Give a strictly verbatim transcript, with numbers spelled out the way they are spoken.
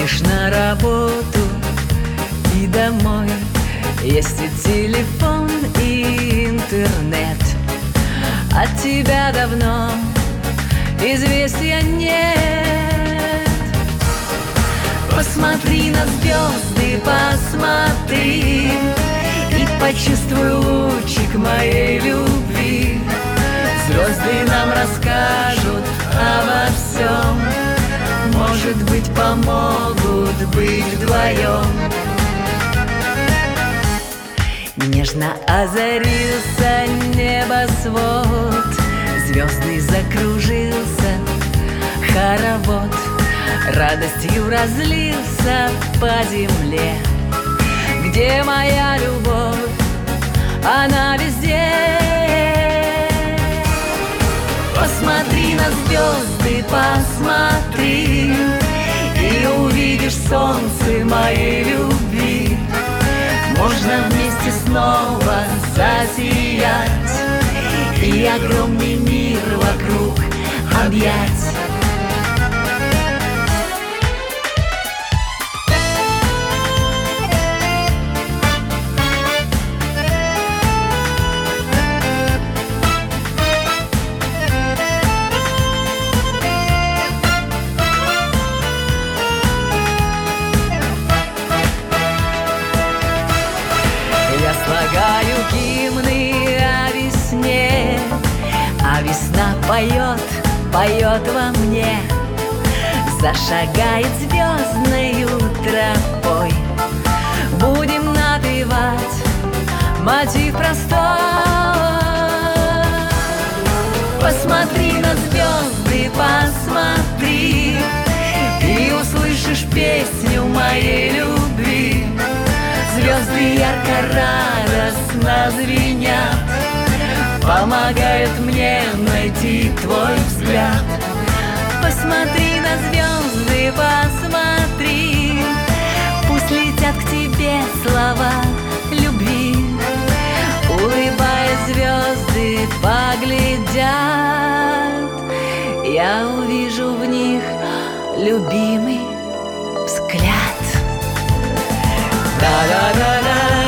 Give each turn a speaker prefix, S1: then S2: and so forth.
S1: Идешь на работу и домой, есть и телефон, и интернет. От тебя давно известия нет. Посмотри на звезды, посмотри и почувствуй лучик моей любви. Звезды нам расскажут обо всем, может быть, помогут быть вдвоем. Нежно озарился небосвод, звездный закружился хоровод, радостью разлился по земле. Где моя любовь? Она везде. Посмотри на звезды, посмотри, и увидишь солнце моей любви. Можно вместе снова засиять и огромный мир вокруг объять. Я слагаю гимны о весне, а весна поет, поет во мне. Зашагает звездною тропой, будем напевать мотив простой. Посмотри на звезды, посмотри, и услышишь песню моей любви. Звезды ярко-радостно звенят, помогают мне найти твой взгляд. Посмотри на звезды, посмотри, пусть летят к тебе слова любви. Улыбаясь, звезды поглядят, я увижу в них любимый взгляд. Da da da da.